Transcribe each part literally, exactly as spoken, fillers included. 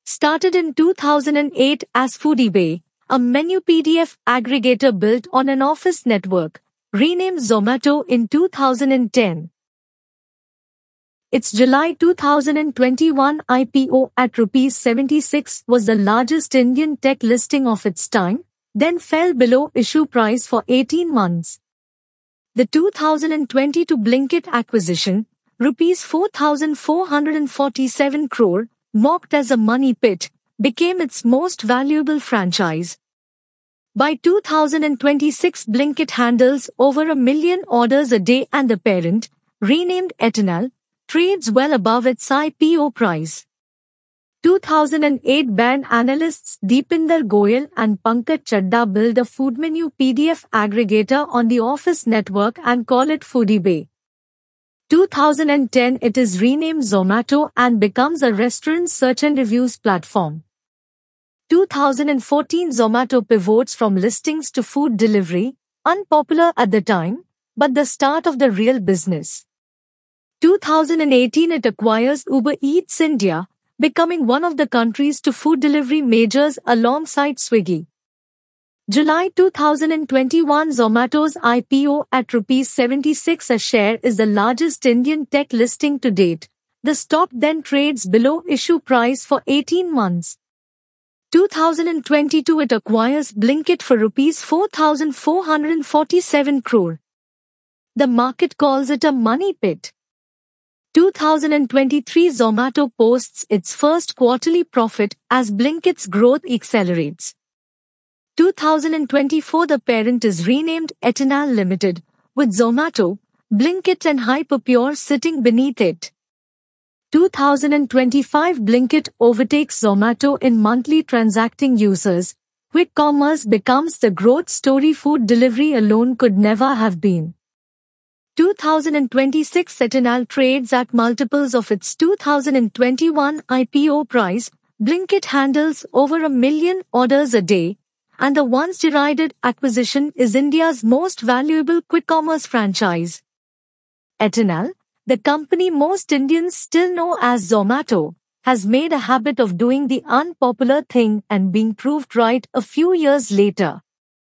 Started in two thousand eight as Foodie, a menu P D F aggregator built on an office network, renamed Zomato in two thousand ten. Its July two thousand twenty-one I P O at rupees seventy-six was the largest Indian tech listing of its time, then fell below issue price for eighteen months. The two thousand twenty-two Blinkit acquisition, rupees four thousand four hundred forty-seven crore, mocked as a money pit, became its most valuable franchise. By two thousand twenty-six, Blinkit handles over a million orders a day and the parent, renamed Eternal, trades well above its I P O price. two thousand eight band analysts Deepinder Goyal and Pankaj Chadda build a food menu P D F aggregator on the Office network and call it Foodie. two thousand ten it is renamed Zomato and becomes a restaurant search and reviews platform. two thousand fourteen Zomato pivots from listings to food delivery, unpopular at the time, but the start of the real business. two thousand eighteen it acquires Uber Eats India, becoming one of the country's two food delivery majors alongside Swiggy. July two thousand twenty-one Zomato's I P O at rupees seventy-six a share is the largest Indian tech listing to date. The stock then trades below issue price for eighteen months. two thousand twenty-two it acquires Blinkit for rupees four thousand four hundred forty-seven crore. The market calls it a money pit. two thousand twenty-three Zomato posts its first quarterly profit as Blinkit's growth accelerates. two thousand twenty-four the parent is renamed Eternal Limited, with Zomato, Blinkit and Hyperpure sitting beneath it. two thousand twenty-five Blinkit overtakes Zomato in monthly transacting users. Quick commerce becomes the growth story food delivery alone could never have been. two thousand twenty-six Eternal trades at multiples of its two thousand twenty-one I P O price. Blinkit handles over a million orders a day, and the once derided acquisition is India's most valuable quick commerce franchise. Eternal, the company most Indians still know as Zomato, has made a habit of doing the unpopular thing and being proved right a few years later.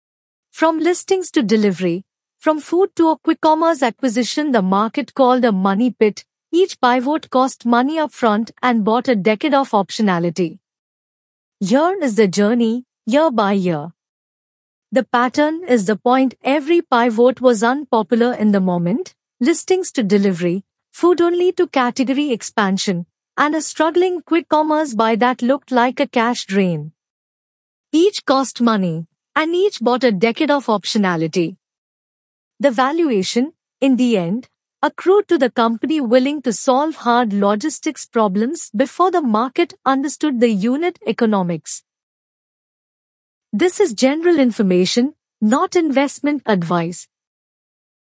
From listings to delivery, from food to a quick commerce acquisition, the market called a money pit, each pivot cost money upfront and bought a decade of optionality. Here is the journey, year by year. The pattern is the point. Every pivot was unpopular in the moment, listings to delivery, food only to category expansion, and a struggling quick commerce buy that looked like a cash drain. Each cost money, and each bought a decade of optionality. The valuation, in the end, accrued to the company willing to solve hard logistics problems before the market understood the unit economics. This is general information, not investment advice.